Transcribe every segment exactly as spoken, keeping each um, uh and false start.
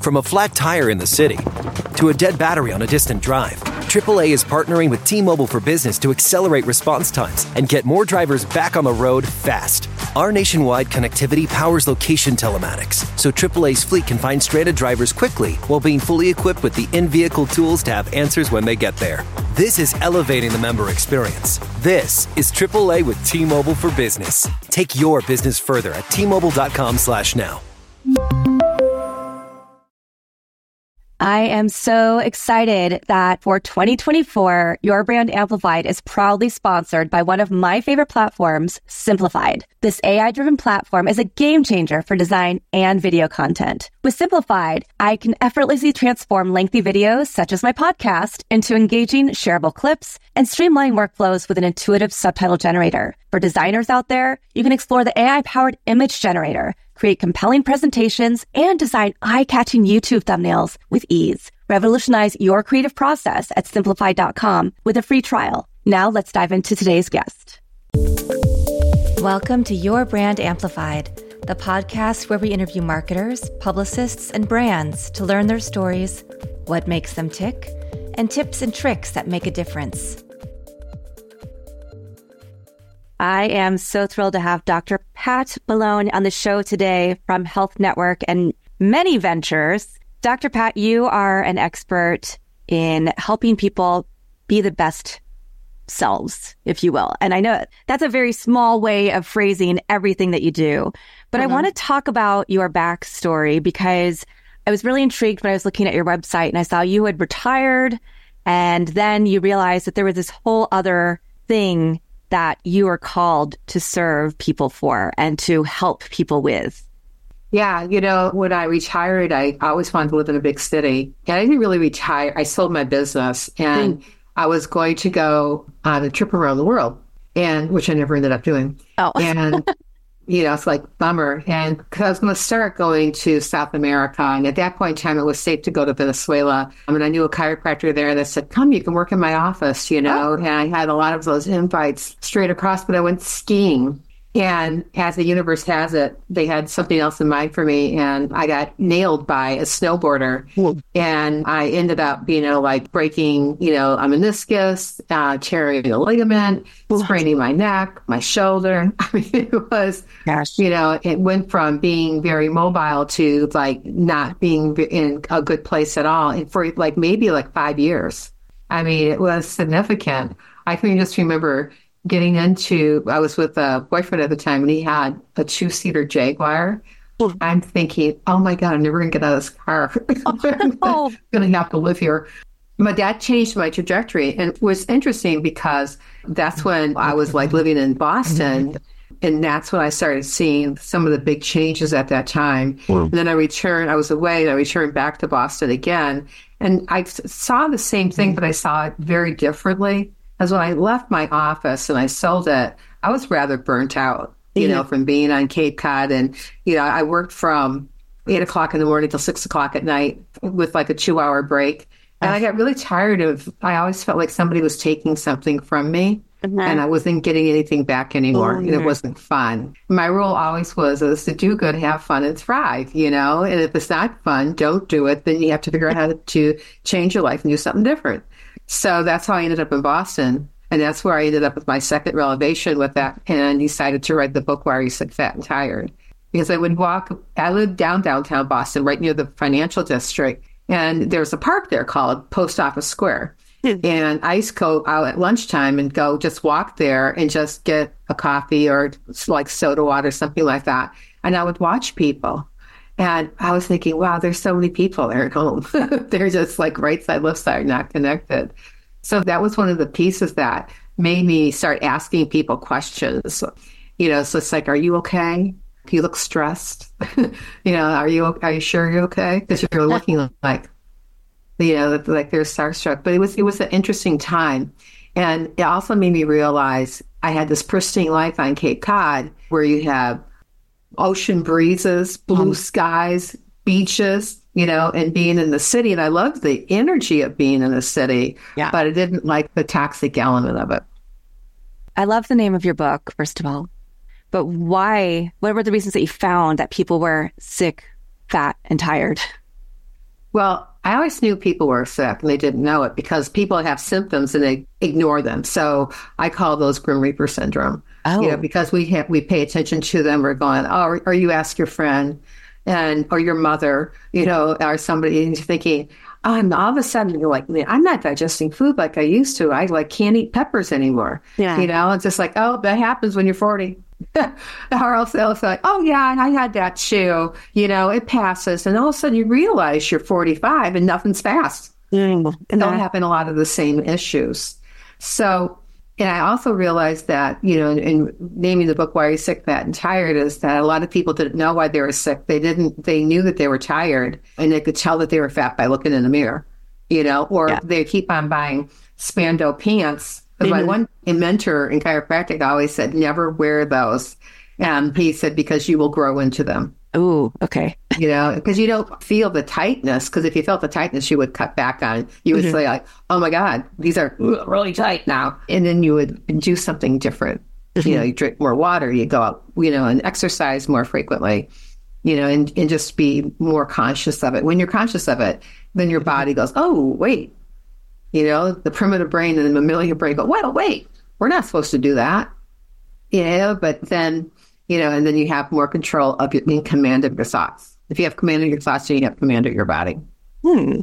From a flat tire in the city to a dead battery on a distant drive, triple A is partnering with T-Mobile for Business to accelerate response times and get more drivers back on the road fast. Our nationwide connectivity powers location telematics, so triple A's fleet can find stranded drivers quickly while being fully equipped with the in-vehicle tools to have answers when they get there. This is elevating the member experience. This is triple A with T-Mobile for Business. Take your business further at T Mobile dot com slash now. I am so excited that for twenty twenty-four, Your Brand Amplified is proudly sponsored by one of my favorite platforms, Simplified. This A I-driven platform is a game changer for design and video content. With Simplified, I can effortlessly transform lengthy videos, such as my podcast, into engaging, shareable clips and streamline workflows with an intuitive subtitle generator. For designers out there, you can explore the A I-powered image generator, create compelling presentations, and design eye-catching YouTube thumbnails with ease. Revolutionize your creative process at simplified dot com with a free trial. Now let's dive into today's guest. Welcome to Your Brand Amplified, the podcast where we interview marketers, publicists, and brands to learn their stories, what makes them tick, and tips and tricks that make a difference. I am so thrilled to have Doctor Pat Malone on the show today from Health Network and many ventures. Doctor Pat, you are an expert in helping people be the best selves, if you will. And I know that's a very small way of phrasing everything that you do. But mm-hmm. I want to talk about your backstory because I was really intrigued when I was looking at your website and I saw you had retired and then you realized that there was this whole other thing that you are called to serve people for and to help people with. Yeah, you know, when I retired, I always wanted to live in a big city. And I didn't really retire. I sold my business and mm. I was going to go on a trip around the world, and which I never ended up doing. Oh. And, you know, it's like, bummer. And because I was going to start going to South America. And at that point in time, it was safe to go to Venezuela. I mean, I knew a chiropractor there that said, come, you can work in my office, you know. Oh. And I had a lot of those invites straight across, but I went skiing. And as the universe has it, they had something else in mind for me. And I got nailed by a snowboarder. Mm. And I ended up, you know, like breaking, you know, a meniscus, uh, tearing a ligament, mm. spraining my neck, my shoulder. I mean, it was, Gosh. you know, it went from being very mobile to like not being in a good place at all. And for like maybe like five years. I mean, it was significant. I can just remember getting into, I was with a boyfriend at the time and he had a two-seater Jaguar. Mm. I'm thinking, oh my God, I'm never going to get out of this car. I'm oh. going to have to live here. But that changed my trajectory. And it was interesting because that's when I was like living in Boston. And that's when I started seeing some of the big changes at that time. Mm. And then I returned, I was away and I returned back to Boston again. And I saw the same thing, but I saw it very differently. As when I left my office and I sold it, I was rather burnt out, you yeah. know, from being on Cape Cod. And, you know, I worked from eight o'clock in the morning till six o'clock at night with like a two hour break. And I got really tired of, I always felt like somebody was taking something from me mm-hmm. and I wasn't getting anything back anymore. Mm-hmm. And it wasn't fun. My rule always was, was to do good, have fun, and thrive, you know, and if it's not fun, don't do it. Then you have to figure out how to change your life and do something different. So that's how I ended up in Boston. And that's where I ended up with my second revelation with that. And I decided to write the book, Why Are You Sick, Fat, and Tired? Because I would walk, I lived down downtown Boston, right near the financial district. And there's a park there called Post Office Square. Mm. And I used to go out at lunchtime and go just walk there and just get a coffee or like soda water, something like that. And I would watch people. And I was thinking, wow, there's so many people there at home. They're just like right side, left side, not connected. So that was one of the pieces that made me start asking people questions. You know, so it's like, are you okay? You look stressed. you know, are you are you sure you're okay? Because you're looking like, you know, like they're starstruck. But it was it was an interesting time. And it also made me realize I had this pristine life on Cape Cod where you have ocean breezes, blue mm. skies, beaches, you know, and being in the city. And I loved the energy of being in the city, yeah. but I didn't like the toxic element of it. I love the name of your book, first of all. But why? What were the reasons that you found that people were sick, fat, and tired? Well, I always knew people were sick and they didn't know it because people have symptoms and they ignore them. So I call those Grim Reaper syndrome. Oh. You know, because we have, we pay attention to them. We're going, oh, or, or you ask your friend and or your mother, you know, or somebody, and you're thinking, oh, and all of a sudden you're like, I'm not digesting food like I used to. I like can't eat peppers anymore. Yeah. You know, it's just like, oh, that happens when you're forty. Or else they'll say, oh, yeah, and I had that too. You know, it passes. And all of a sudden you realize you're forty-five and nothing's fast. Mm. And don't happen a lot of the same issues. So, and I also realized that, you know, in, in naming the book, Why Are You Sick, Fat, and Tired, is that a lot of people didn't know why they were sick. They didn't, they knew that they were tired and they could tell that they were fat by looking in the mirror, you know, or yeah. they keep on buying Spando pants. Mm-hmm. My one mentor in chiropractic always said, never wear those. And he said, because you will grow into them. Oh, okay. You know, because you don't feel the tightness. Because if you felt the tightness, you would cut back on. You would mm-hmm. say like, oh my God, these are really tight now. And then you would do something different. Mm-hmm. You know, you drink more water, you go out, you know, and exercise more frequently, you know, and, and just be more conscious of it. When you're conscious of it, then your body goes, oh, wait. You know, the primitive brain and the mammalian brain go, well, wait, we're not supposed to do that. Yeah, but then, you know, and then you have more control of your, in command of your thoughts. If you have command of your thoughts, then you have command of your body. Hmm.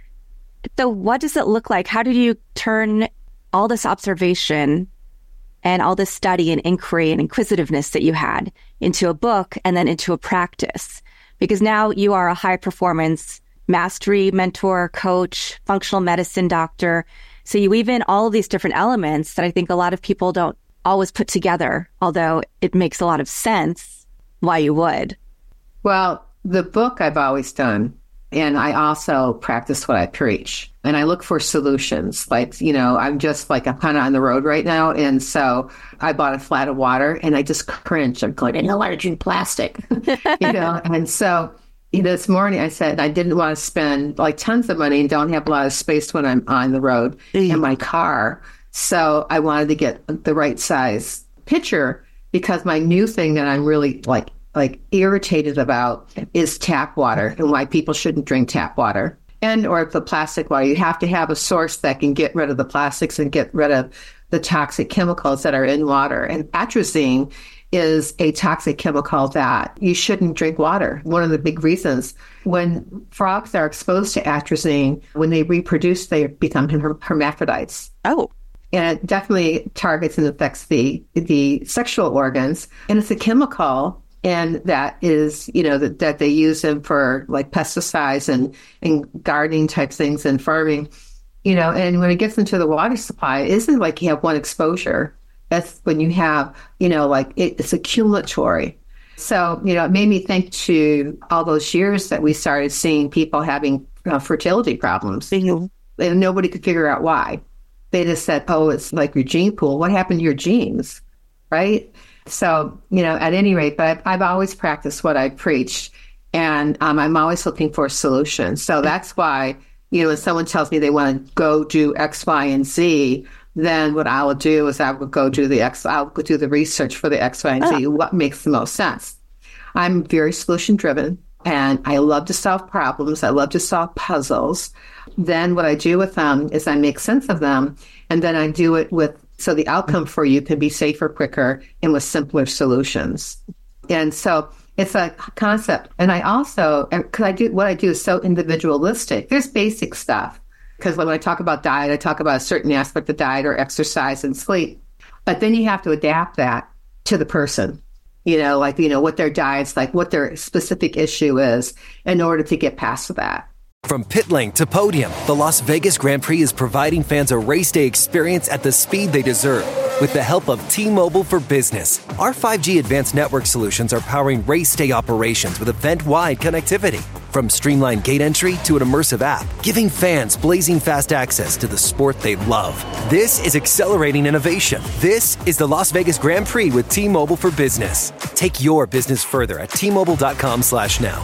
So what does it look like? How did you turn all this observation and all this study and inquiry and inquisitiveness that you had into a book and then into a practice? Because now you are a high performance mastery mentor, coach, functional medicine doctor. So you weave in all of these different elements that I think a lot of people don't always put together, although it makes a lot of sense why you would. Well, the book I've always done, and I also practice what I preach. And I look for solutions. Like, you know, I'm just like, I'm kind of on the road right now. And so I bought a flat of water and I just cringe. I'm going, I don't want to drink plastic, you know? And so you know, this morning I said I didn't want to spend like tons of money and don't have a lot of space when I'm on the road mm. in my car. So I wanted to get the right size pitcher because my new thing that I'm really like like irritated about is tap water and why people shouldn't drink tap water and or the plastic water. You have to have a source that can get rid of the plastics and get rid of the toxic chemicals that are in water. And atrazine is a toxic chemical that you shouldn't drink water. One of the big reasons when frogs are exposed to atrazine, when they reproduce, they become her- hermaphrodites. Oh. And it definitely targets and affects the the sexual organs. And it's a chemical, and that is, you know, that, that they use them for like pesticides and, and gardening type things and farming, you know, and when it gets into the water supply, it isn't like you have one exposure. That's when you have, you know, like it, it's accumulatory. So, you know, it made me think to all those years that we started seeing people having uh, fertility problems. Mm-hmm. And nobody could figure out why. They just said, oh, it's like your gene pool. What happened to your genes? Right? So, you know, at any rate, but I've, I've always practiced what I preach. And um, I'm always looking for solutions. So that's why, you know, when someone tells me they want to go do X, Y, and Z, then what I will do is I will go do the X, I'll go do the research for the X, Y, and Z, oh. what makes the most sense. I'm very solution driven and I love to solve problems. I love to solve puzzles. Then what I do with them is I make sense of them and then I do it with, so the outcome for you can be safer, quicker, and with simpler solutions. And so it's a concept. And I also, because I do, what I do is so individualistic. There's basic stuff. Because when I talk about diet, I talk about a certain aspect of diet or exercise and sleep. But then you have to adapt that to the person, you know, like, you know, what their diet's like, what their specific issue is in order to get past that. From pit lane to podium, the Las Vegas Grand Prix is providing fans a race day experience at the speed they deserve. With the help of T-Mobile for Business, our five G advanced network solutions are powering race day operations with event-wide connectivity. From streamlined gate entry to an immersive app, giving fans blazing fast access to the sport they love. This is accelerating innovation. This is the Las Vegas Grand Prix with T-Mobile for Business. Take your business further at T Mobile dot com slash now.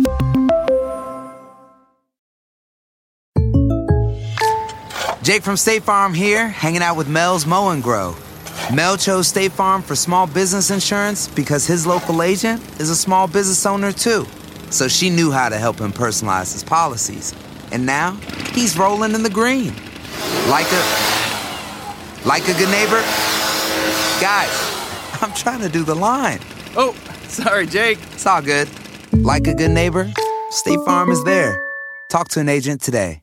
Jake from State Farm here, hanging out with Mel's Mow and Grow. Mel chose State Farm for small business insurance because his local agent is a small business owner too. So she knew how to help him personalize his policies. And now, he's rolling in the green. Like a... Like a good neighbor? Guys, I'm trying to do the line. Oh, sorry, Jake. It's all good. Like a good neighbor, State Farm is there. Talk to an agent today.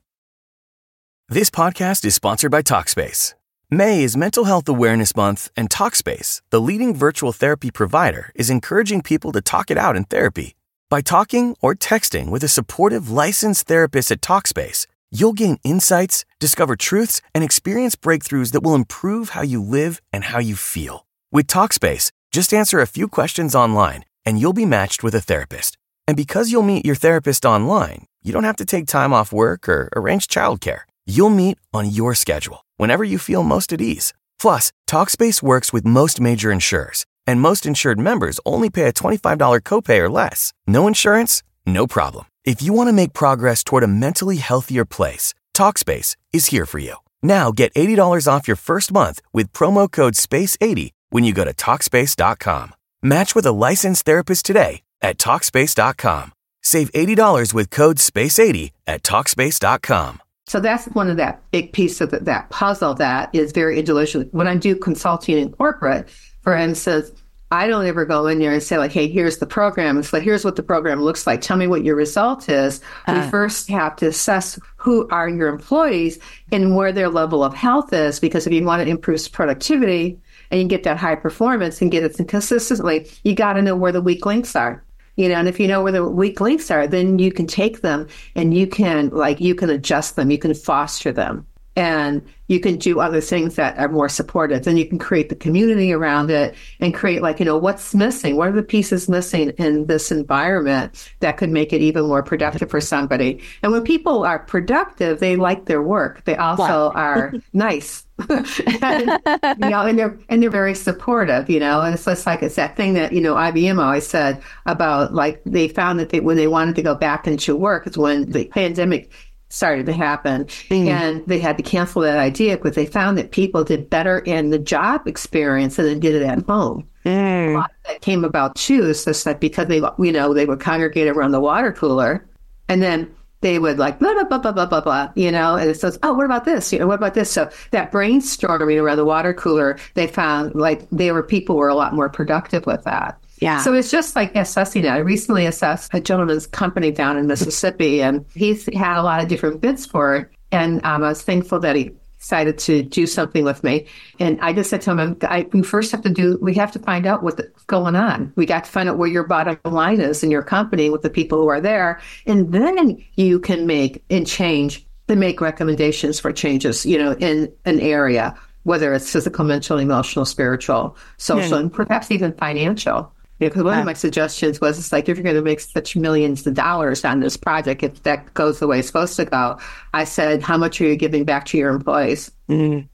This podcast is sponsored by Talkspace. May is Mental Health Awareness Month, and Talkspace, the leading virtual therapy provider, is encouraging people to talk it out in therapy. By talking or texting with a supportive, licensed therapist at Talkspace, you'll gain insights, discover truths, and experience breakthroughs that will improve how you live and how you feel. With Talkspace, just answer a few questions online, and you'll be matched with a therapist. And because you'll meet your therapist online, you don't have to take time off work or arrange childcare. You'll meet on your schedule, whenever you feel most at ease. Plus, Talkspace works with most major insurers, and most insured members only pay a twenty-five dollars copay or less. No insurance? No problem. If you want to make progress toward a mentally healthier place, Talkspace is here for you. Now get eighty dollars off your first month with promo code space eighty when you go to Talkspace dot com. Match with a licensed therapist today at Talkspace dot com. Save eighty dollars with code space eighty at Talkspace dot com. So that's one of that big piece of the, that puzzle that is very individual. When I do consulting in corporate, for instance, I don't ever go in there and say like, hey, here's the program. It's like, here's what the program looks like. Tell me what your result is. Uh, we first have to assess who are your employees and where their level of health is, because if you want to improve productivity and you get that high performance and get it consistently, you got to know where the weak links are. You know, and if you know where the weak links are, then you can take them and you can like, you can adjust them, you can foster them, and you can do other things that are more supportive. Then you can create the community around it and create like, you know, what's missing? What are the pieces missing in this environment that could make it even more productive for somebody? And when people are productive, they like their work. They also wow. are nice. and, you know, and they're and they're very supportive, you know, and it's just like it's that thing that, you know, I B M always said about like they found that they, when they wanted to go back into work is when the pandemic started to happen mm. and they had to cancel that idea because they found that people did better in the job experience than they did it at home. Mm. A lot of that came about too, so it's like because they, you know, they would congregate around the water cooler and then they would like, blah, blah, blah, blah, blah, blah, blah, you know, and it says, oh, what about this? You know, what about this? So that brainstorming around the water cooler, they found like they were, people were a lot more productive with that. Yeah. So it's just like assessing that. I recently assessed a gentleman's company down in Mississippi, and he's had a lot of different bids for it. And um, I was thankful that he decided to do something with me. And I just said to him, I, we first have to do, we have to find out what's going on. We got to find out where your bottom line is in your company with the people who are there. And then you can make and change, to make recommendations for changes, you know, in an area, whether it's physical, mental, emotional, spiritual, social, yeah. and perhaps even financial. Because one of my suggestions was, it's like, if you're going to make such millions of dollars on this project, if that goes the way it's supposed to go, I said, how much are you giving back to your employees? Mm.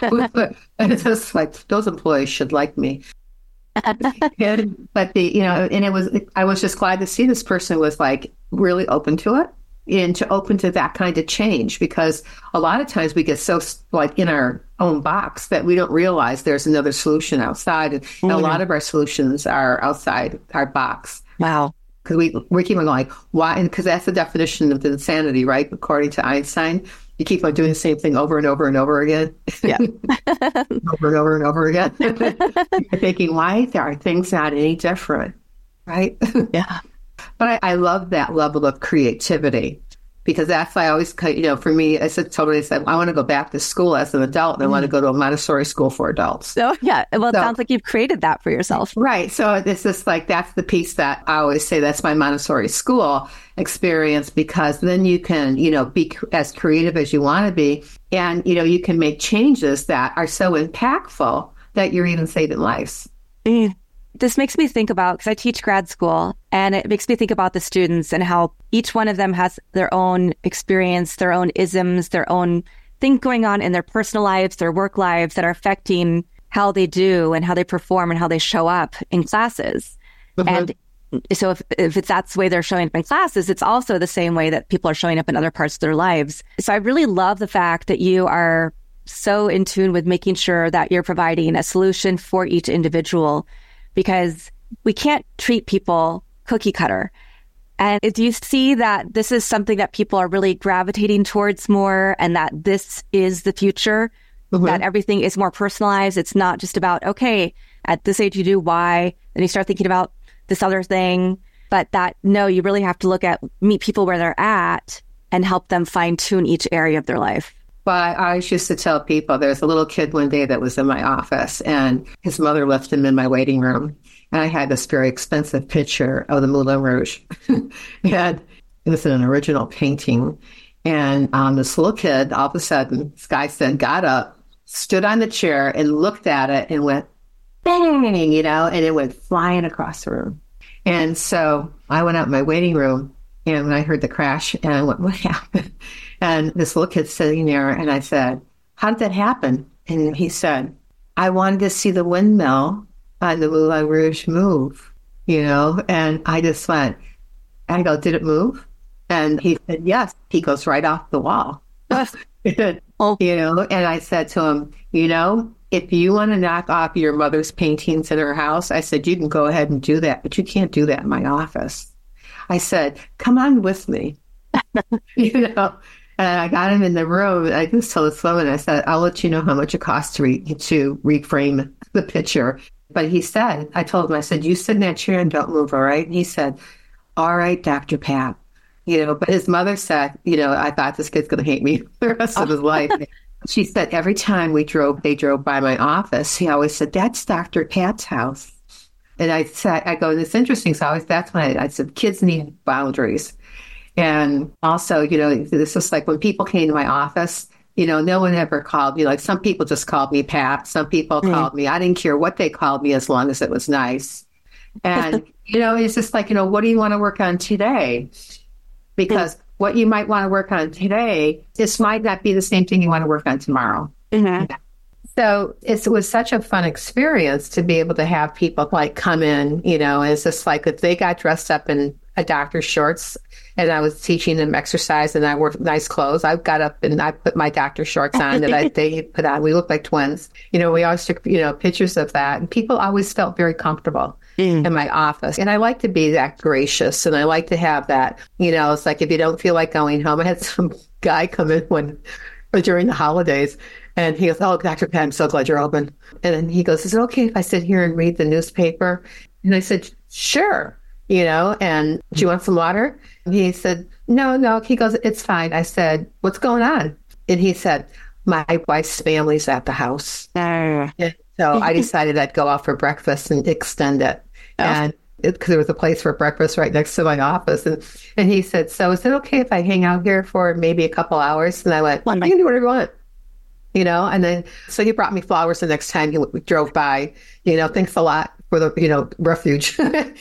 And it's just like, those employees should like me. and, but the, you know, and it was, I was just glad to see this person was like really open to it and to open to that kind of change, because a lot of times we get so like in our own box that we don't realize there's another solution outside. And mm-hmm. a lot of our solutions are outside our box. Wow. Because we, we keep on going, why? And because that's the definition of insanity, right? According to Einstein, you keep on doing the same thing over and over and over again. Yeah. over and over and over again. You're thinking, why are things not any different? Right? Yeah. But I, I love that level of creativity, because that's why I always, you know, for me, I said, totally said, I want to go back to school as an adult and mm. I want to go to a Montessori school for adults. So, yeah. Well, it so, sounds like you've created that for yourself. Right. So it's just like, that's the piece that I always say, that's my Montessori school experience, because then you can, you know, be as creative as you want to be. And, you know, you can make changes that are so impactful that you're even saving lives. Mm. This makes me think about, because I teach grad school, and it makes me think about the students and how each one of them has their own experience, their own isms, their own things going on in their personal lives, their work lives that are affecting how they do and how they perform and how they show up in classes. Mm-hmm. And so if, if it's that's the way they're showing up in classes, it's also the same way that people are showing up in other parts of their lives. So I really love the fact that you are so in tune with making sure that you're providing a solution for each individual, because we can't treat people cookie cutter. And do you see that this is something that people are really gravitating towards more, and that this is the future, mm-hmm. that everything is more personalized? It's not just about, okay, at this age you do Y, then you start thinking about this other thing, but that, no, you really have to look at, meet people where they're at and help them fine tune each area of their life. Well, I always used to tell people, there was a little kid one day that was in my office, and his mother left him in my waiting room. And I had this very expensive picture of the Moulin Rouge. And it was an original painting. And um, this little kid, all of a sudden, this guy said, got up, stood on the chair and looked at it and went, bang, you know, and it went flying across the room. And so I went out in my waiting room, and when I heard the crash, and I went, what happened? And this little kid's sitting there, and I said, how did that happen? And he said, I wanted to see the windmill on the Moulin Rouge move, you know? And I just went, I go, did it move? And he said, yes. He goes right off the wall. and, oh. You know, and I said to him, you know, if you want to knock off your mother's paintings in her house, I said, you can go ahead and do that, but you can't do that in my office. I said, come on with me, you know? And I got him in the room, and I just told this woman, I said, I'll let you know how much it costs to, re- to reframe the picture. But he said, I told him, I said, you sit in that chair and don't move, all right? And he said, all right, Doctor Pat. You know, but his mother said, you know, I thought this kid's going to hate me the rest of his life. She said every time we drove, they drove by my office, he always said, that's Doctor Pat's house. And I said, I go, it's interesting. So I always, that's when I, I said, kids need boundaries. And also, you know, this is like when people came to my office, you know, no one ever called me. Like, some people just called me Pat. Some people mm. called me. I didn't care what they called me as long as it was nice. And, you know, it's just like, you know, what do you want to work on today? Because mm. what you might want to work on today, this might not be the same thing you want to work on tomorrow. Mm-hmm. Yeah. So it was such a fun experience to be able to have people like come in, you know, and it's just like if they got dressed up in a doctor's shorts and I was teaching them exercise and I wore nice clothes, I got up and I put my doctor shorts on that I, they put on. We looked like twins. You know, we always took, you know, pictures of that. And people always felt very comfortable mm. in my office. And I like to be that gracious, and I like to have that, you know, it's like if you don't feel like going home. I had some guy come in when during the holidays, and he goes, oh, Doctor Pat, I'm so glad you're open. And then he goes, is it okay if I sit here and read the newspaper? And I said, sure. You know, and do you want some water? And he said, no, no. He goes, it's fine. I said, what's going on? And he said, my wife's family's at the house. Uh. And so I decided I'd go out for breakfast and extend it. Oh. And because there was a place for breakfast right next to my office. And, and he said, so is it okay if I hang out here for maybe a couple hours? And I went, well, you can do whatever you want. You know, and then, so he brought me flowers the next time he drove by, you know, thanks a lot for the, you know, refuge.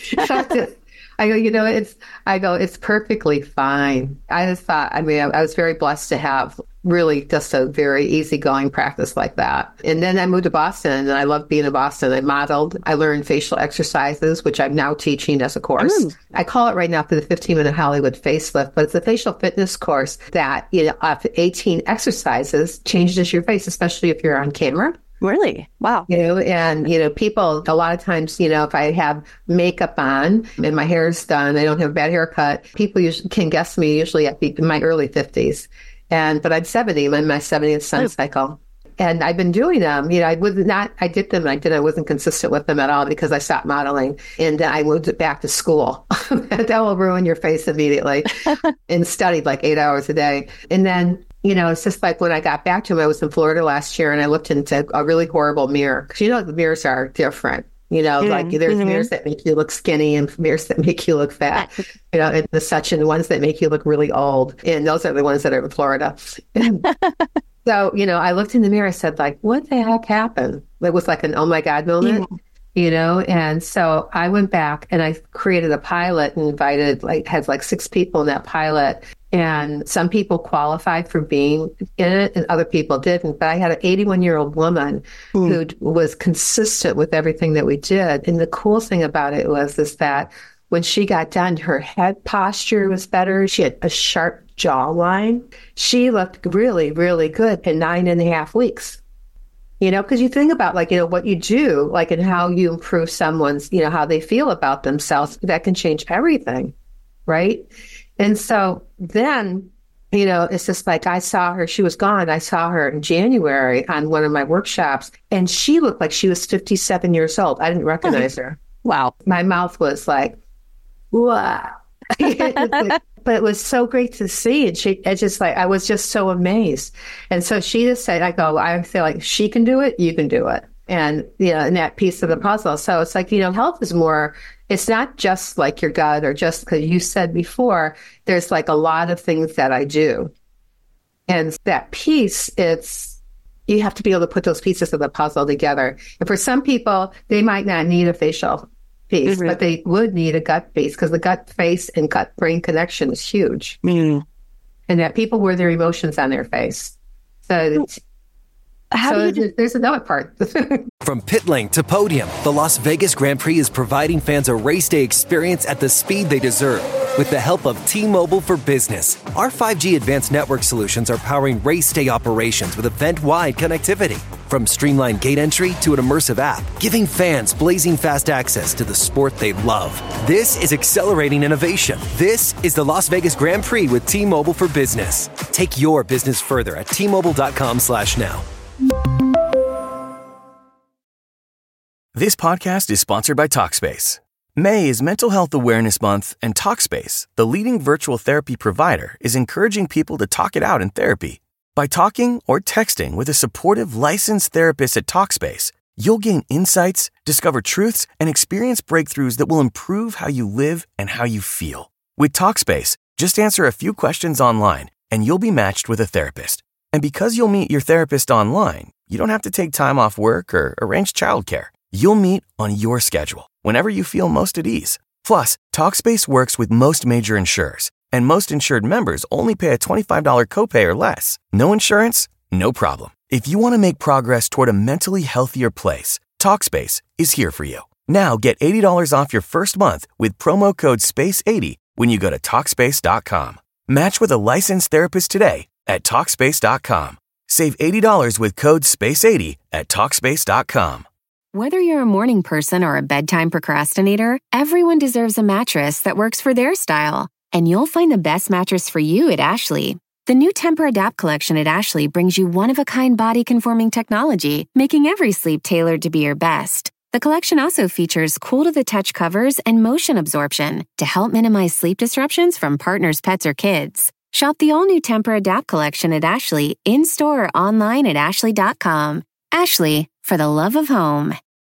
I go, you know, it's, I go, it's perfectly fine. I just thought, I mean, I, I was very blessed to have really just a very easygoing practice like that. And then I moved to Boston, and I loved being in Boston. I modeled, I learned facial exercises, which I'm now teaching as a course. Mm. I call it right now for the fifteen minute Hollywood facelift, but it's a facial fitness course that, you know, after eighteen exercises changes your face, especially if you're on camera. Really? Wow. You know, and, you know, people, a lot of times, you know, if I have makeup on and my hair is done, I don't have a bad haircut, people usually can guess me usually at in my early fifties. And, but I'm seventy, I'm in my seventieth sun oh. cycle. And I've been doing them, you know, I was not, I did them, I did, I wasn't consistent with them at all because I stopped modeling. And then I moved it back to school. That will ruin your face immediately. And studied like eight hours a day. And then, you know, it's just like when I got back to him, I was in Florida last year and I looked into a really horrible mirror. Because, you know, the mirrors are different. You know, mm-hmm. like there's mm-hmm. mirrors that make you look skinny and mirrors that make you look fat, you know, and the such, and the ones that make you look really old. And those are the ones that are in Florida. So, you know, I looked in the mirror, I said, like, what the heck happened? It was like an oh my God moment. Yeah. You know, and so I went back and I created a pilot and invited, like, had like six people in that pilot. And some people qualified for being in it and other people didn't. But I had an eighty-one year old woman mm. who was consistent with everything that we did. And the cool thing about it was is that when she got done, her head posture was better. She had a sharp jawline. She looked really, really good in nine and a half weeks. You know, because you think about, like, you know, what you do, like, and how you improve someone's, you know, how they feel about themselves, that can change everything, right? And so then, you know, it's just like I saw her, she was gone. I saw her in January on one of my workshops, and she looked like she was fifty-seven years old. I didn't recognize her. Wow. My mouth was like, wow. But it was so great to see. And she, it just like, I was just so amazed. And so she just said, I go, I feel like she can do it, you can do it. And, you know, and that piece of the puzzle. So it's like, you know, health is more, it's not just like your gut or just because you said before, there's like a lot of things that I do. And that piece, it's, you have to be able to put those pieces of the puzzle together. And for some people, they might not need a facial piece, mm-hmm. but they would need a gut piece because the gut face and gut brain connection is huge. Mm. And that people wear their emotions on their face. So it's, How so do you do- there's another part. From pit lane to podium, the Las Vegas Grand Prix is providing fans a race day experience at the speed they deserve. With the help of T-Mobile for Business, our five G advanced network solutions are powering race day operations with event-wide connectivity. From streamlined gate entry to an immersive app, giving fans blazing fast access to the sport they love. This is accelerating innovation. This is the Las Vegas Grand Prix with T-Mobile for Business. Take your business further at T-Mobile.com slash now. This podcast is sponsored by Talkspace. May is Mental Health Awareness Month, and Talkspace, the leading virtual therapy provider, is encouraging people to talk it out in therapy. By talking or texting with a supportive, licensed therapist at Talkspace, you'll gain insights, discover truths, and experience breakthroughs that will improve how you live and how you feel. With Talkspace, just answer a few questions online, and you'll be matched with a therapist. And because you'll meet your therapist online, you don't have to take time off work or arrange childcare. You'll meet on your schedule, whenever you feel most at ease. Plus, Talkspace works with most major insurers, and most insured members only pay a twenty-five dollars copay or less. No insurance? No problem. If you want to make progress toward a mentally healthier place, Talkspace is here for you. Now get eighty dollars off your first month with promo code space eighty when you go to Talkspace dot com. Match with a licensed therapist today at Talkspace dot com. Save eighty dollars with code space eighty at Talkspace dot com. Whether you're a morning person or a bedtime procrastinator, everyone deserves a mattress that works for their style. And you'll find the best mattress for you at Ashley. The new Tempur-Adapt collection at Ashley brings you one-of-a-kind body-conforming technology, making every sleep tailored to be your best. The collection also features cool-to-the-touch covers and motion absorption to help minimize sleep disruptions from partners, pets, or kids. Shop the all-new Tempur-Adapt collection at Ashley, in-store or online at ashley dot com. Ashley, for the love of home.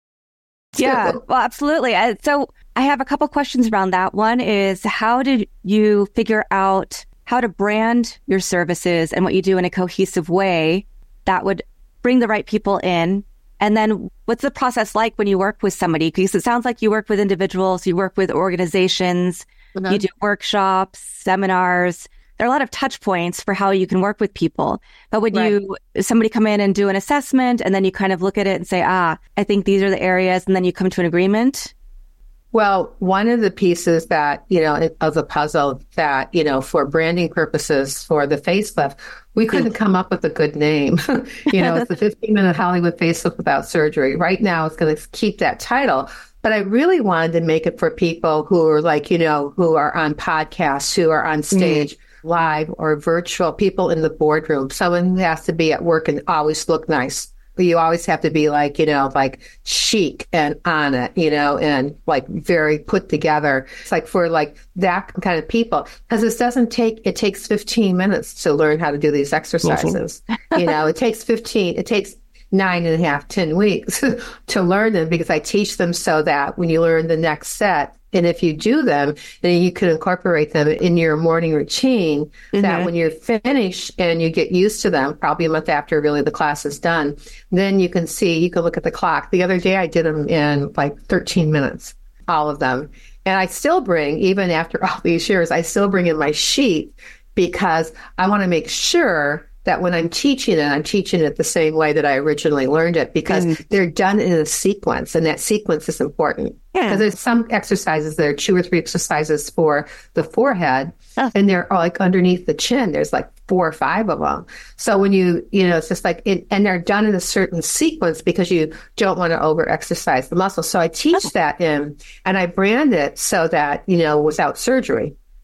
Yeah, well, absolutely. I, so I have a couple questions around that. One is, how did you figure out how to brand your services and what you do in a cohesive way that would bring the right people in? And then what's the process like when you work with somebody? Because it sounds like you work with individuals, you work with organizations, mm-hmm. you do workshops, seminars. There are a lot of touch points for how you can work with people. But when right. you, somebody come in and do an assessment and then you kind of look at it and say, ah, I think these are the areas, and then you come to an agreement. Well, one of the pieces that, you know, of the puzzle that, you know, for branding purposes for the facelift, we couldn't come up with a good name. You know, it's the fifteen minute Hollywood facelift without surgery. Right now, it's going to keep that title. But I really wanted to make it for people who are like, you know, who are on podcasts, who are on stage. Mm. Live or virtual, people in the boardroom. Someone who has to be at work and always look nice. But you always have to be like, you know, like chic and on it, you know, and like very put together. It's like for like that kind of people. Because this doesn't take, it takes fifteen minutes to learn how to do these exercises. You know, it takes fifteen, it takes nine and a half, ten weeks to learn them, because I teach them so that when you learn the next set, and if you do them, then you can incorporate them in your morning routine, mm-hmm. that when you're finished and you get used to them, probably a month after really the class is done, then you can see, you can look at the clock. The other day I did them in like thirteen minutes, all of them. And I still bring, even after all these years, I still bring in my sheet, because I want to make sure that when I'm teaching it, I'm teaching it the same way that I originally learned it, because mm. they're done in a sequence, and that sequence is important. Because yeah. there's some exercises, there are two or three exercises for the forehead, oh. and they're like underneath the chin. There's like four or five of them. So when you, you know, it's just like, it, and they're done in a certain sequence because you don't want to over exercise the muscle. So I teach oh. that in, and I brand it so that, you know, without surgery.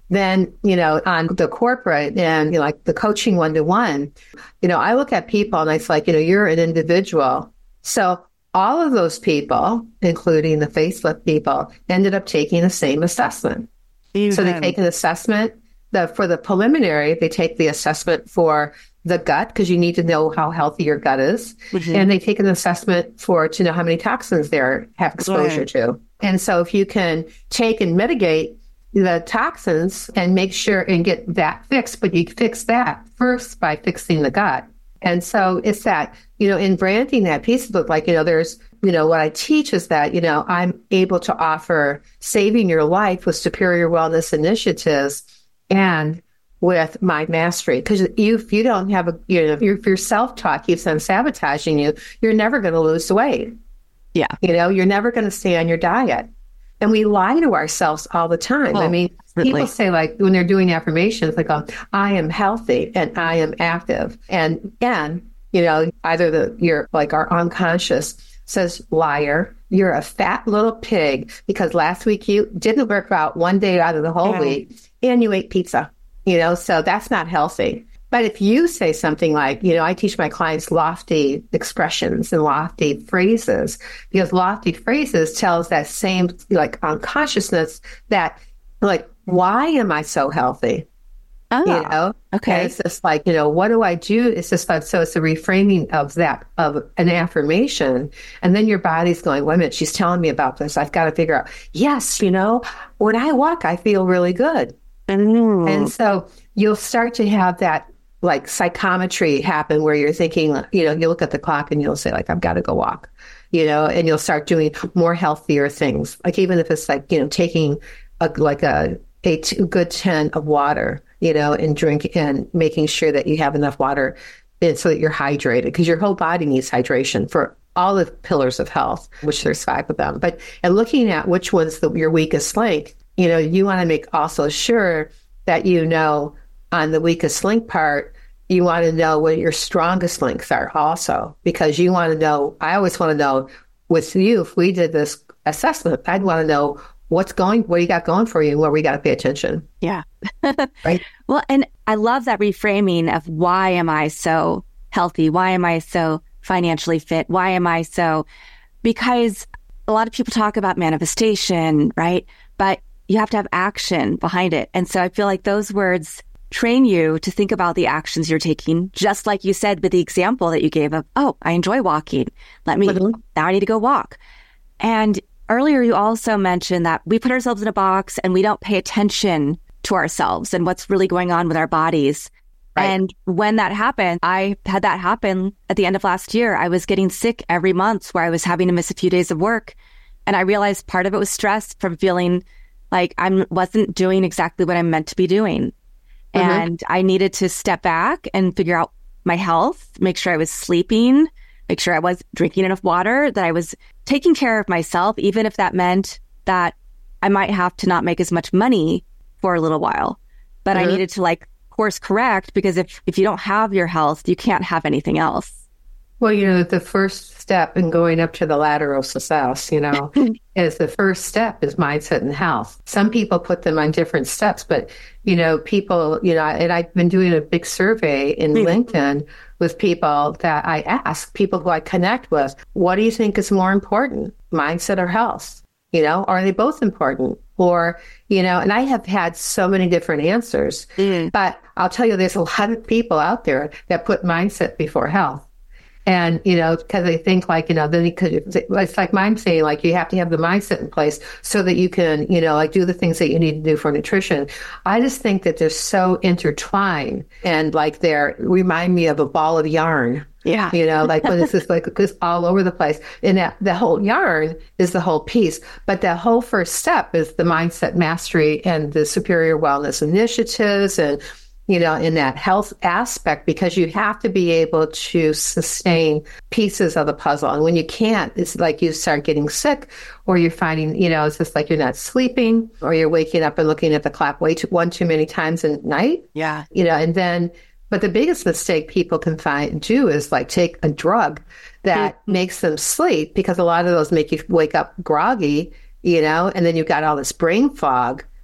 Then, you know, on the corporate and, you know, like the coaching one-to-one, you know, I look at people and it's like, you know, you're an individual. So all of those people, including the facelift people, ended up taking the same assessment. Even. So they take an assessment the, for the preliminary, they take the assessment for the gut, because you need to know how healthy your gut is. Mm-hmm. And they take an assessment for to know how many toxins they have exposure to. And so if you can take and mitigate the toxins and make sure and get that fixed, but you fix that first by fixing the gut. And so it's that, you know, in branding that piece of it, like, you know, there's, you know, what I teach is that, you know, I'm able to offer saving your life with superior wellness initiatives and with Mind Mastery. Because you, if you don't have a, you know, if your self-talk keeps on sabotaging you, you're never going to lose weight. Yeah. You know, you're never going to stay on your diet. And we lie to ourselves all the time. Oh, I mean, absolutely. People say, like, when they're doing affirmations, like, oh, I am healthy and I am active. And, and, you know, either the, you're like our unconscious says, liar, you're a fat little pig because last week you didn't work out one day out of the whole yeah. week and you ate pizza. You know, so that's not healthy. But if you say something like, you know, I teach my clients lofty expressions and lofty phrases, because lofty phrases tells that same, like, unconsciousness that, like, why am I so healthy? Oh, you know, okay. And it's just like, you know, what do I do? It's just like, so it's a reframing of that, of an affirmation. And then your body's going, wait a minute, she's telling me about this. I've got to figure out, yes, you know, when I walk, I feel really good. Mm. And so you'll start to have that, like, psychometry happen where you're thinking, you know, you look at the clock and you'll say, like, I've got to go walk, you know, and you'll start doing more healthier things. Like, even if it's like, you know, taking a, like a, a t- good tin of water, you know, and drink and making sure that you have enough water so that you're hydrated, because your whole body needs hydration for all the pillars of health, which there's five of them. But and looking at which one's the, your weakest link, you know, you want to make also sure that, you know, on the weakest link part, you want to know what your strongest links are also, because you want to know, I always want to know with you, if we did this assessment, I'd want to know what's going, what you got going for you and where we got to pay attention. Yeah. Right. Well, and I love that reframing of why am I so healthy? Why am I so financially fit? Why am I so, because a lot of people talk about manifestation, right? But you have to have action behind it. And so I feel like those words train you to think about the actions you're taking, just like you said with the example that you gave of, oh, I enjoy walking. Let me, mm-hmm. now I need to go walk. And earlier you also mentioned that we put ourselves in a box and we don't pay attention to ourselves and what's really going on with our bodies. Right. And when that happened, I had that happen at the end of last year. I was getting sick every month where I was having to miss a few days of work. And I realized part of it was stress from feeling like I wasn't doing exactly what I'm meant to be doing. Mm-hmm. And I needed to step back and figure out my health, make sure I was sleeping, make sure I was drinking enough water, that I was taking care of myself, even if that meant that I might have to not make as much money for a little while. But mm-hmm. I needed to, like, course correct, because if, if you don't have your health, you can't have anything else. Well, you know, the first step in going up to the ladder of success, you know, is the first step is mindset and health. Some people put them on different steps, but, you know, people, you know, and I've been doing a big survey in mm-hmm. LinkedIn with people that I ask, people who I connect with, what do you think is more important, mindset or health? You know, are they both important? Or, you know, and I have had so many different answers, mm. but I'll tell you, there's a lot of people out there that put mindset before health. And, you know, because they think, like, you know, then you could, it's like I'm saying, like, you have to have the mindset in place so that you can, you know, like, do the things that you need to do for nutrition. I just think that they're so intertwined, and, like, they're remind me of a ball of yarn. Yeah. You know, like, when it's just like, it's all over the place. And that the whole yarn is the whole piece. But the whole first step is the mindset mastery and the superior wellness initiatives and, you know, in that health aspect, because you have to be able to sustain pieces of the puzzle. And when you can't, it's like you start getting sick, or you're finding, you know, it's just like you're not sleeping, or you're waking up and looking at the clock way too, one too many times a night. Yeah. You know, and then, but the biggest mistake people can find do is, like, take a drug that mm-hmm. makes them sleep, because a lot of those make you wake up groggy, you know, and then you've got all this brain fog.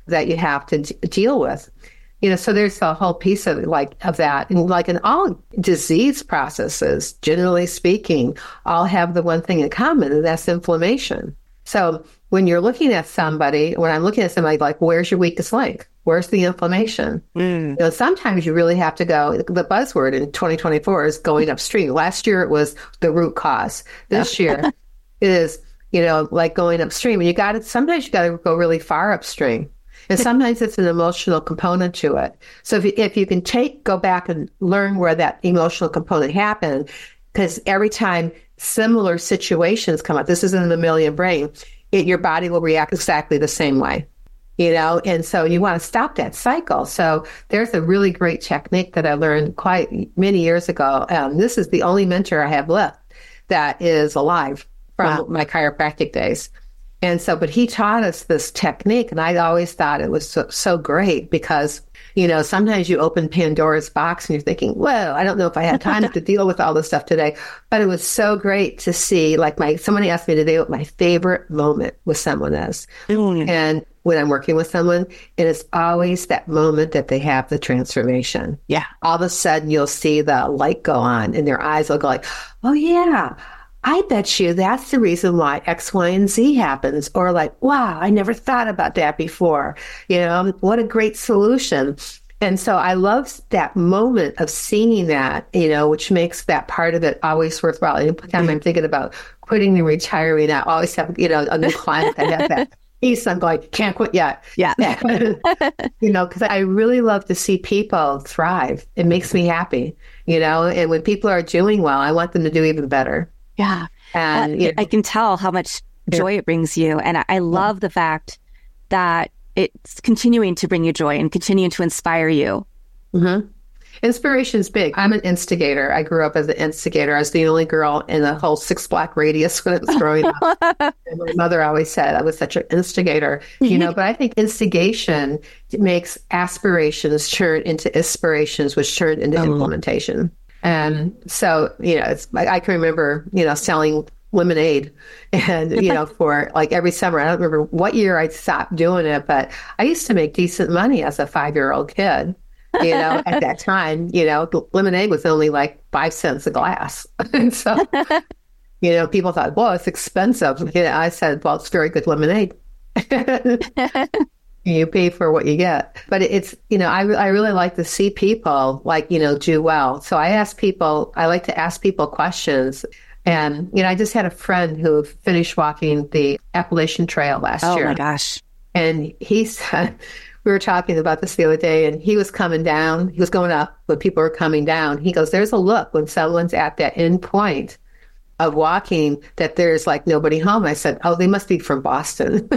that you have to d- deal with. You know, so there's a whole piece of like of that. And like in all disease processes, generally speaking, all have the one thing in common, and that's inflammation. So when you're looking at somebody, when I'm looking at somebody, like, where's your weakest link? Where's the inflammation? Mm. You know, sometimes you really have to go, the buzzword in twenty twenty-four is going upstream. Last year it was the root cause. This year it is, you know, like going upstream. And you got to, sometimes you got to go really far upstream. And sometimes it's an emotional component to it. So if you, if you can take, go back and learn where that emotional component happened, because every time similar situations come up, this is in the mammalian brain, it, your body will react exactly the same way, you know? And so you want to stop that cycle. So there's a really great technique that I learned quite many years ago. Um, this is the only mentor I have left that is alive from wow. my chiropractic days. And so, but he taught us this technique, and I always thought it was so, so great because, you know, sometimes you open Pandora's box and you're thinking, well, I don't know if I had time to deal with all this stuff today. But it was so great to see, like my, somebody asked me today what my favorite moment with someone is. Mm. And when I'm working with someone, it is always that moment that they have the transformation. Yeah. All of a sudden you'll see the light go on and their eyes will go like, oh yeah, I bet you that's the reason why X, Y, and Z happens. Or like, wow, I never thought about that before. You know, what a great solution. And so I love that moment of seeing that, you know, which makes that part of it always worthwhile. Anytime mm-hmm. I'm thinking about quitting and retiring, I always have, you know, a new client that has that piece. I'm going, can't quit yet. Yeah. You know, because I really love to see people thrive. It makes me happy, you know, and when people are doing well, I want them to do even better. Yeah. And well, you know, I can tell how much joy yeah. it brings you. And I, I love yeah. the fact that it's continuing to bring you joy and continuing to inspire you. Mm-hmm. Inspiration's big. I'm an instigator. I grew up as an instigator. I was the only girl in the whole six block radius when I was growing up. And my mother always said I was such an instigator, you know, but I think instigation makes aspirations turn into inspirations, which turn into oh. implementation. And so, you know, it's, I, I can remember, you know, selling lemonade and, you know, for like every summer. I don't remember what year I stopped doing it, but I used to make decent money as a five-year-old kid, you know, at that time. You know, lemonade was only like five cents a glass. And so, you know, people thought, well, it's expensive. You know, I said, well, it's very good lemonade. You pay for what you get. But it's, you know, I, I really like to see people like, you know, do well. So I ask people, I like to ask people questions. And, you know, I just had a friend who finished walking the Appalachian Trail last oh, year. Oh my gosh. And he said, we were talking about this the other day, and he was coming down, he was going up, but people were coming down. He goes, there's a look when someone's at that end point of walking that there's like nobody home. I said, oh, they must be from Boston.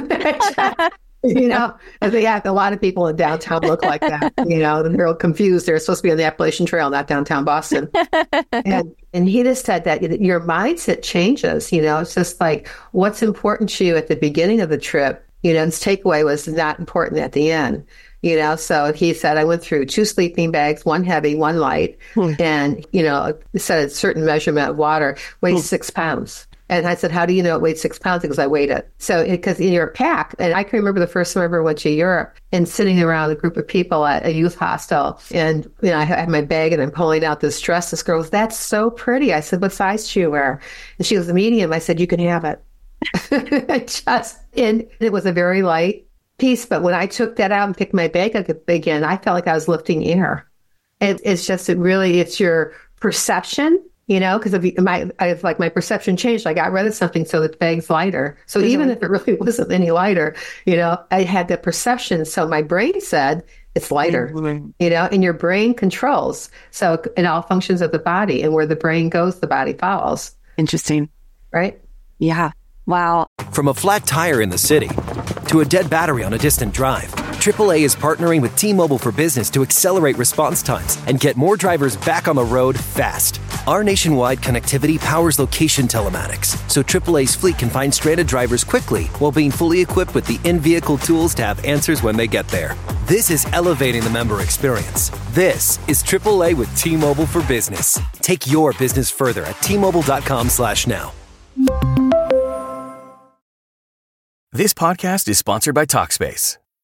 You know, and they have a lot of people in downtown look like that, you know, and they're all confused. They're supposed to be on the Appalachian Trail, not downtown Boston. and and he just said that your mindset changes, you know, it's just like what's important to you at the beginning of the trip, you know, his takeaway was not important at the end, you know. So he said, I went through two sleeping bags, one heavy, one light, hmm. and, you know, it said a certain measurement of water weighs hmm. six pounds. And I said, how do you know it weighed six pounds? Because I weighed it. So, because in your pack, and I can remember the first time I ever went to Europe and sitting around a group of people at a youth hostel. And, you know, I had my bag and I'm pulling out this dress. This girl goes, that's so pretty. I said, what size do you wear? And she was a medium. I said, you can have it. Just, and it was a very light piece. But when I took that out and picked my bag up again, I felt like I was lifting air. And it's just, it really, it's your perception. You know, because my, I have like my perception changed. I got rid of something so the bag's lighter. So mm-hmm. even if it really wasn't any lighter, you know, I had the perception. So my brain said it's lighter, mm-hmm. you know, and your brain controls. So in all functions of the body, and where the brain goes, the body follows. Interesting. Right? Yeah. Wow. From a flat tire in the city to a dead battery on a distant drive, triple A is partnering with T-Mobile for Business to accelerate response times and get more drivers back on the road fast. Our nationwide connectivity powers location telematics, so triple A's fleet can find stranded drivers quickly while being fully equipped with the in-vehicle tools to have answers when they get there. This is elevating the member experience. This is triple A with T-Mobile for Business. Take your business further at T-Mobile.com slash now. This podcast is sponsored by Talkspace.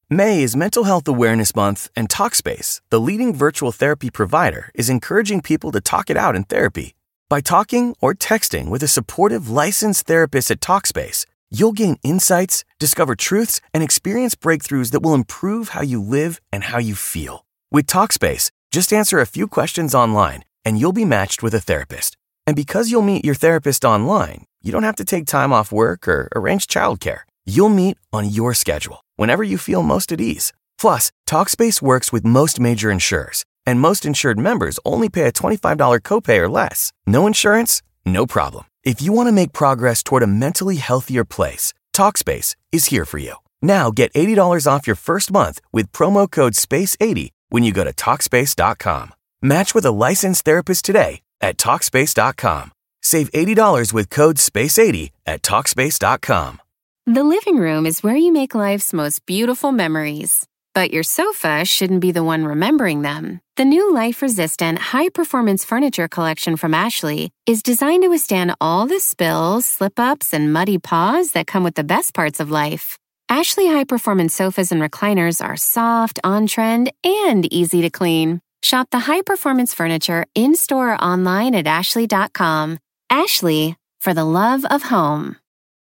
May is Mental Health Awareness Month, and Talkspace, the leading virtual therapy provider, is encouraging people to talk it out in therapy. By talking or texting with a supportive, licensed therapist at Talkspace, you'll gain insights, discover truths, and experience breakthroughs that will improve how you live and how you feel. With Talkspace, just answer a few questions online, and you'll be matched with a therapist. And because you'll meet your therapist online, you don't have to take time off work or arrange childcare. You'll meet on your schedule, whenever you feel most at ease. Plus, Talkspace works with most major insurers, and most insured members only pay a twenty-five dollars copay or less. No insurance? No problem. If you want to make progress toward a mentally healthier place, Talkspace is here for you. Now get eighty dollars off your first month with promo code space eighty when you go to Talkspace dot com. Match with a licensed therapist today at Talkspace dot com. Save eighty dollars with code space eighty at Talkspace dot com. The living room is where you make life's most beautiful memories. But your sofa shouldn't be the one remembering them. The new life-resistant, high-performance furniture collection from Ashley is designed to withstand all the spills, slip-ups, and muddy paws that come with the best parts of life. Ashley high-performance sofas and recliners are soft, on-trend, and easy to clean. Shop the high-performance furniture in-store or online at Ashley dot com. Ashley, for the love of home.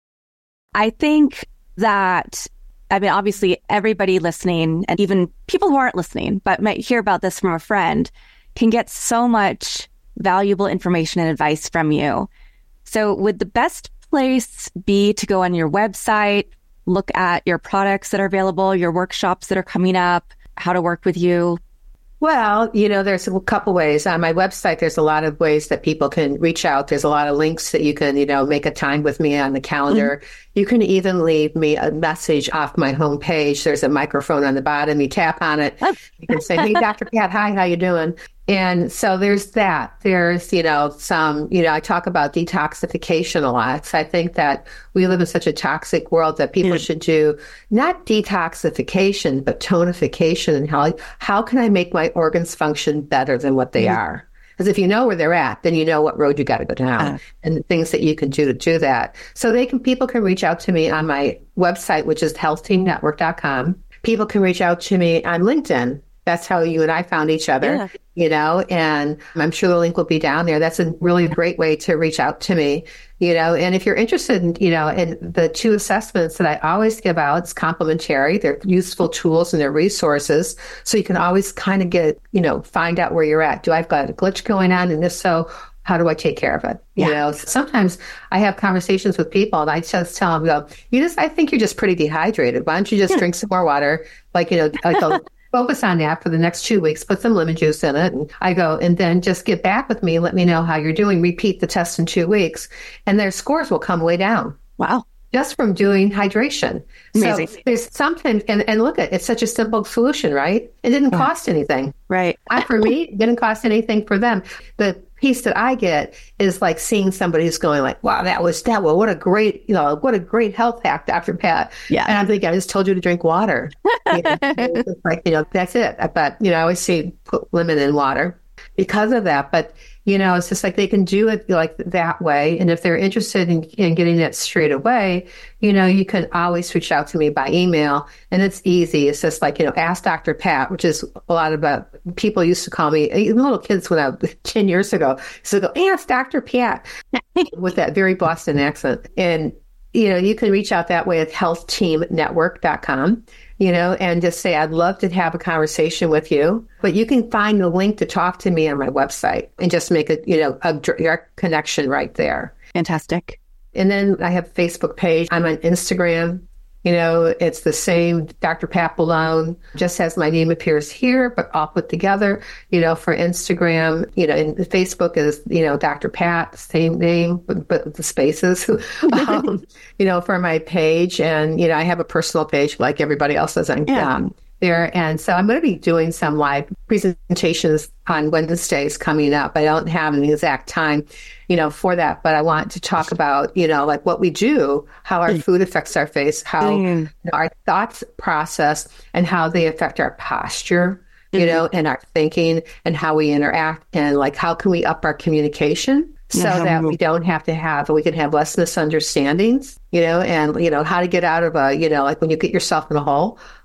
I think that, I mean, obviously everybody listening, and even people who aren't listening, but might hear about this from a friend, can get so much valuable information and advice from you. So would the best place be to go on your website, look at your products that are available, your workshops that are coming up, how to work with you? Well, you know, there's a couple ways. On my website, there's a lot of ways that people can reach out. There's a lot of links that you can, you know, make a time with me on the calendar. Mm-hmm. You can even leave me a message off my homepage. There's a microphone on the bottom. You tap on it. You can say, hey, Doctor Pat, hi, how you doing? And so there's that. There's, you know, some, you know, I talk about detoxification a lot. So I think that we live in such a toxic world that people yeah. should do not detoxification, but tonification. And how, how can I make my organs function better than what they yeah. are? Because if you know where they're at, then you know what road you got to go down uh, and the things that you can do to do that. So they can, people can reach out to me on my website, which is health team network dot com. People can reach out to me on LinkedIn. That's how you and I found each other, yeah. you know, and I'm sure the link will be down there. That's a really great way to reach out to me, you know, and if you're interested in, you know, in the two assessments that I always give out, it's complimentary. They're useful tools and they're resources. So you can always kind of get, you know, find out where you're at. Do I've got a glitch going on? And if so, how do I take care of it? You yeah. know, sometimes I have conversations with people and I just tell them, go, you just, I think you're just pretty dehydrated. Why don't you just yeah. drink some more water? Like, you know, like a, focus on that for the next two weeks, put some lemon juice in it. And I go, and then just get back with me. Let me know how you're doing. Repeat the test in two weeks. And their scores will come way down. Wow. Just from doing hydration. Amazing. So there's something, and, and look at it's such a simple solution, right? It didn't yeah. cost anything. Right. I, for me, it didn't cost anything for them. The piece that I get is like seeing somebody who's going like, wow, that was that. Well, what a great, you know, what a great health hack, Doctor Pat. Yeah. And I'm thinking, I just told you to drink water. You know, it's like, you know, that's it. But, you know, I always say put lemon in water because of that. But, you know, it's just like they can do it like that way. And if they're interested in, in getting it straight away, you know, you can always reach out to me by email. And it's easy. It's just like, you know, ask Doctor Pat, which is a lot about people used to call me, even little kids when I was ten years ago. So go, ask Doctor Pat with that very Boston accent. And, you know, you can reach out that way at health team network dot com. You know, and just say, I'd love to have a conversation with you, but you can find the link to talk to me on my website and just make a, you know, a direct connection right there. Fantastic. And then I have a Facebook page. I'm on Instagram. You know, it's the same, Doctor Pat Bellone, just as my name appears here, but all put together, you know, for Instagram, you know, and Facebook is, you know, Doctor Pat, same name, but, but the spaces, um, you know, for my page. And, you know, I have a personal page like everybody else does on yeah. um, there. And so I'm going to be doing some live presentations on Wednesdays coming up. I don't have an exact time, you know, for that, but I want to talk about, you know, like what we do, how our food affects our face, how mm. you know, our thoughts process and how they affect our posture, you mm-hmm. know, and our thinking and how we interact and like, how can we up our communication so yeah, that we don't have to have, we can have less misunderstandings, you know, and, you know, how to get out of a, you know, like when you get yourself in a hole,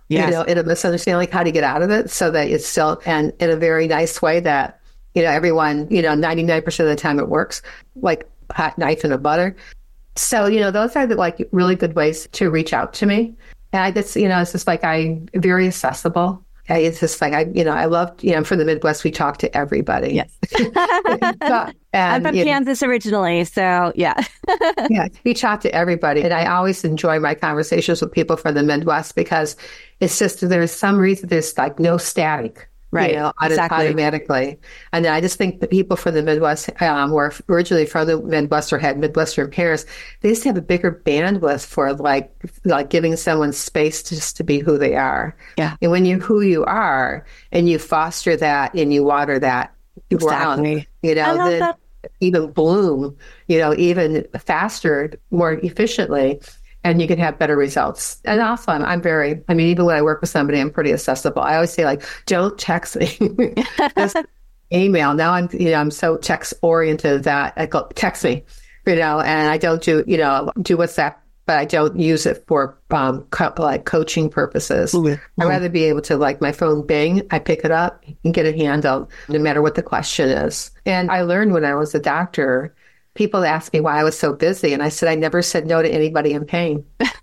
yes. you know, in a misunderstanding, like how do you get out of it so that it's still, and in a very nice way that, you know, everyone, you know, ninety-nine percent of the time it works, like hot knife in a butter. So, you know, those are the like really good ways to reach out to me. And I just, you know, it's just like I'm very accessible. I, it's just like, I, you know, I love, you know, I'm from the Midwest. We talk to everybody. Yes. and, I'm from Kansas know, originally. So yeah. yeah. We talk to everybody. And I always enjoy my conversations with people from the Midwest because it's just, there's some reason there's like no static. Right. You know, exactly. automatically. And I just think the people from the Midwest, um, were originally from the Midwest or had Midwestern parents, they just have a bigger bandwidth for like, like giving someone space just to be who they are. Yeah. And when you're who you are and you foster that and you water that exactly. ground, you know, then that. even bloom, you know, even faster, more efficiently. And you can have better results. And also, I'm, I'm very, I mean, even when I work with somebody, I'm pretty accessible. I always say, like, don't text me. Just email. Now I'm, you know, I'm so text oriented that I go, text me, you know, and I don't do, you know, do WhatsApp, but I don't use it for um, co- like coaching purposes. Mm-hmm. I'd rather be able to, like, my phone bing, I pick it up and get it handled, no matter what the question is. And I learned when I was a doctor, people asked me why I was so busy. And I said, I never said no to anybody in pain.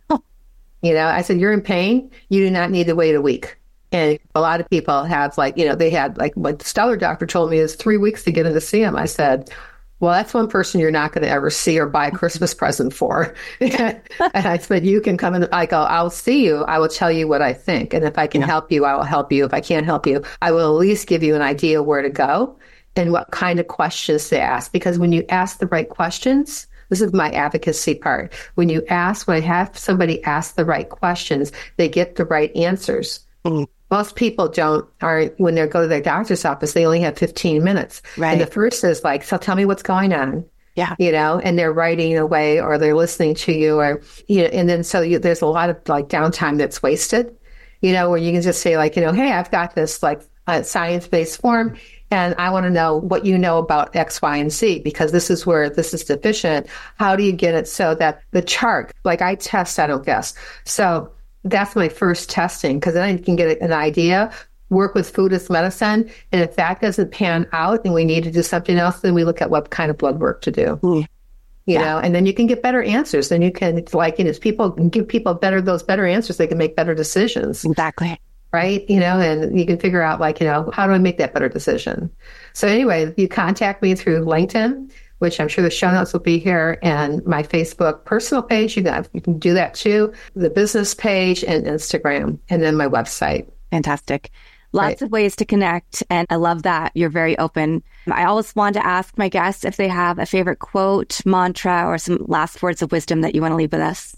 You know, I said, you're in pain. You do not need to wait a week. And a lot of people have like, you know, they had like what the Stellar doctor told me is three weeks to get in to see him. I said, well, that's one person you're not going to ever see or buy a Christmas present for. And I said, you can come in. I go, I'll see you. I will tell you what I think. And if I can yeah. help you, I will help you. If I can't help you, I will at least give you an idea where to go and what kind of questions to ask. Because when you ask the right questions, this is my advocacy part. When you ask, when I have somebody ask the right questions, they get the right answers. Mm. Most people don't, are when they go to their doctor's office, they only have fifteen minutes. Right. And the first is like, so tell me what's going on. Yeah. You know, and they're writing away or they're listening to you or, you know, and then so you, there's a lot of like downtime that's wasted, you know, where you can just say like, you know, hey, I've got this like uh, science-based form. And I want to know what you know about X, Y, and Z, because this is where this is deficient. How do you get it so that the chart, like I test, I don't guess. So that's my first testing, because then I can get an idea, work with food as medicine. And if that doesn't pan out and we need to do something else, then we look at what kind of blood work to do. Mm. You yeah. know, and then you can get better answers. Then you can, it's like, you know, people can give people better, those better answers, they can make better decisions. Exactly. Right? You know, and you can figure out like, you know, how do I make that better decision? So anyway, you contact me through LinkedIn, which I'm sure the show notes will be here, and my Facebook personal page. You can, you can do that too. The business page and Instagram, and then my website. Fantastic. Lots right. of ways to connect. And I love that you're very open. I always want to ask my guests if they have a favorite quote, mantra, or some last words of wisdom that you want to leave with us.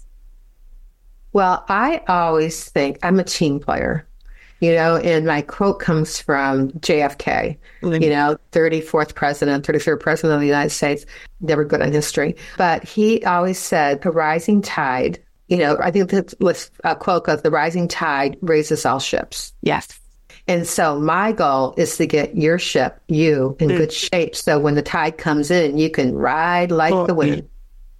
Well, I always think I'm a team player. You know, and my quote comes from J F K, mm-hmm. you know, thirty-fourth president, thirty-third president of the United States, never good on history. But he always said, a rising tide, you know, I think this uh, quote goes, the rising tide raises all ships. Yes. And so my goal is to get your ship, you, in mm. good shape. So when the tide comes in, you can ride like oh, the wind.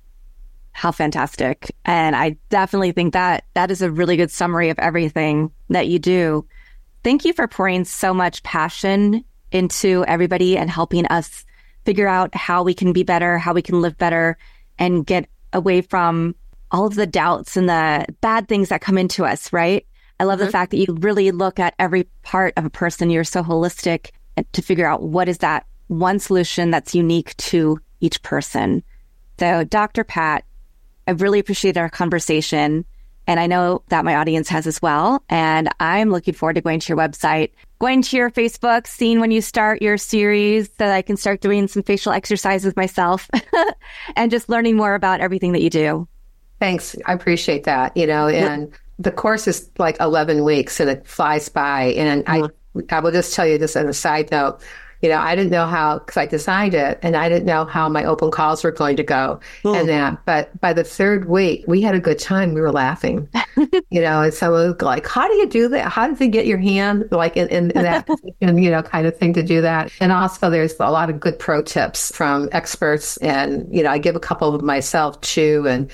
How fantastic. And I definitely think that that is a really good summary of everything that you do. Thank you for pouring so much passion into everybody and helping us figure out how we can be better, how we can live better, and get away from all of the doubts and the bad things that come into us, right? I love mm-hmm. the fact that you really look at every part of a person. You're so holistic to figure out what is that one solution that's unique to each person. So Doctor Pat, I really appreciate our conversation, and I know that my audience has as well. And I'm looking forward to going to your website, going to your Facebook, seeing when you start your series so that I can start doing some facial exercises myself and just learning more about everything that you do. Thanks. I appreciate that. You know, and the course is like eleven weeks and it flies by. And I, I will just tell you this on a side note. You know, I didn't know how, because I designed it, and I didn't know how my open calls were going to go. Oh. And that, but by the third week, we had a good time. We were laughing, you know, and someone was like, how do you do that? How did you get your hand like in, in, in that position, you know, kind of thing to do that? And also there's a lot of good pro tips from experts. And, you know, I give a couple of myself too. And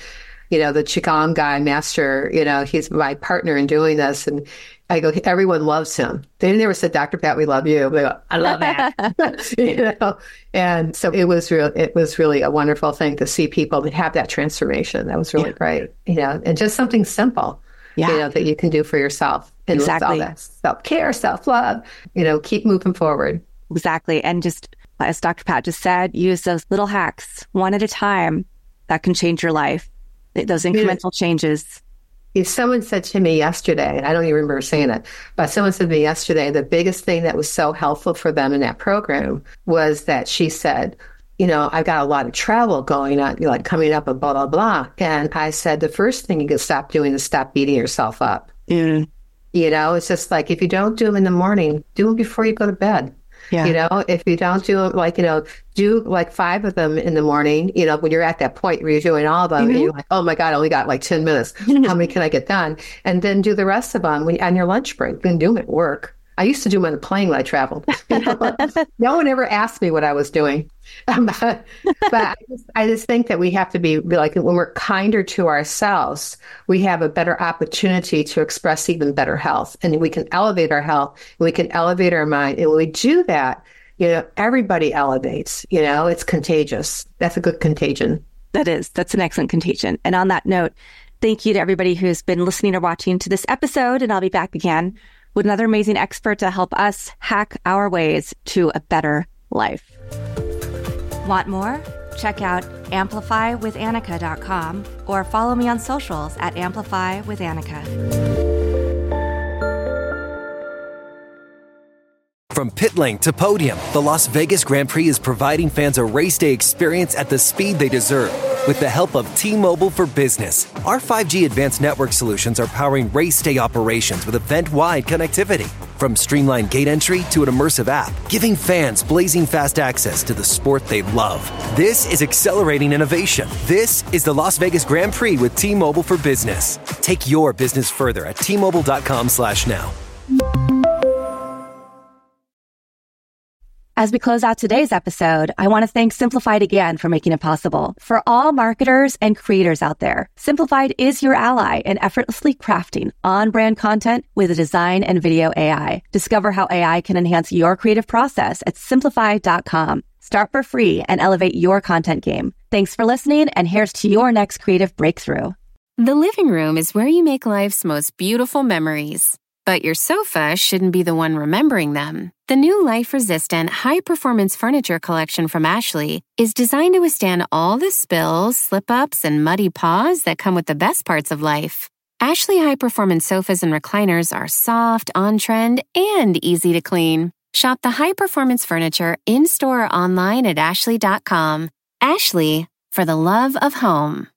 you know, the Qigong guy, master, you know, he's my partner in doing this. And I go, everyone loves him. They never said, Doctor Pat, we love you. They go, I love that. you know? And so it was real. It was really a wonderful thing to see people that have that transformation. That was really yeah. great, you know, and just something simple, yeah. you know, that you can do for yourself. And exactly. With all that self-care, self-love, you know, keep moving forward. Exactly. And just, as Doctor Pat just said, use those little hacks one at a time that can change your life. Those incremental yeah. changes. If someone said to me yesterday, and I don't even remember saying it, but someone said to me yesterday, the biggest thing that was so helpful for them in that program was that she said, you know, I've got a lot of travel going on, you know, like coming up and blah, blah, blah. And I said, the first thing you can stop doing is stop beating yourself up. Mm. You know, it's just like, if you don't do them in the morning, do them before you go to bed. Yeah. You know, if you don't do them, like, you know, do like five of them in the morning, you know, when you're at that point where you're doing all of them, mm-hmm. and you're like, oh my God, I only got like ten minutes. How many can I get done? And then do the rest of them when, on your lunch break. You can do them at work. I used to do them on the plane when I traveled. You know? No one ever asked me what I was doing. Um, but but I, just, I just think that we have to be like, when we're kinder to ourselves, we have a better opportunity to express even better health. And we can elevate our health, we can elevate our mind. And when we do that, you know, everybody elevates, you know, it's contagious. That's a good contagion. That is. That's an excellent contagion. And on that note, thank you to everybody who's been listening or watching to this episode. And I'll be back again with another amazing expert to help us hack our ways to a better life. Want more? Check out amplify with annika dot com or follow me on socials at Amplify with Annika. From pit lane to podium, the Las Vegas Grand Prix is providing fans a race day experience at the speed they deserve. With the help of T-Mobile for Business, our five G advanced network solutions are powering race day operations with event-wide connectivity. From streamlined gate entry to an immersive app, giving fans blazing fast access to the sport they love. This is accelerating innovation. This is the Las Vegas Grand Prix with T-Mobile for Business. Take your business further at T Mobile dot com slash now. As we close out today's episode, I want to thank Simplified again for making it possible. For all marketers and creators out there, Simplified is your ally in effortlessly crafting on-brand content with a design and video A I. Discover how A I can enhance your creative process at simplified dot com. Start for free and elevate your content game. Thanks for listening, and here's to your next creative breakthrough. The living room is where you make life's most beautiful memories. But your sofa shouldn't be the one remembering them. The new life-resistant, high-performance furniture collection from Ashley is designed to withstand all the spills, slip-ups, and muddy paws that come with the best parts of life. Ashley high-performance sofas and recliners are soft, on-trend, and easy to clean. Shop the high-performance furniture in-store or online at ashley dot com. Ashley, for the love of home.